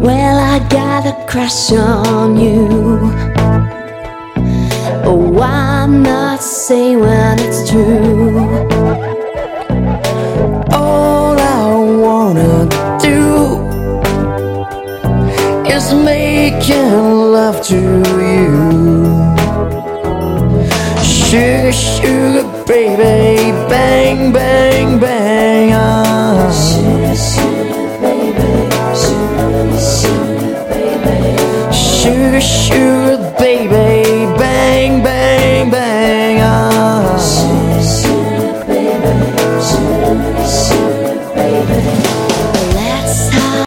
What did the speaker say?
Well, I got a crush on you. Why not say when it's true? All I wanna do is making love to you. Sugar, sugar, baby, baby.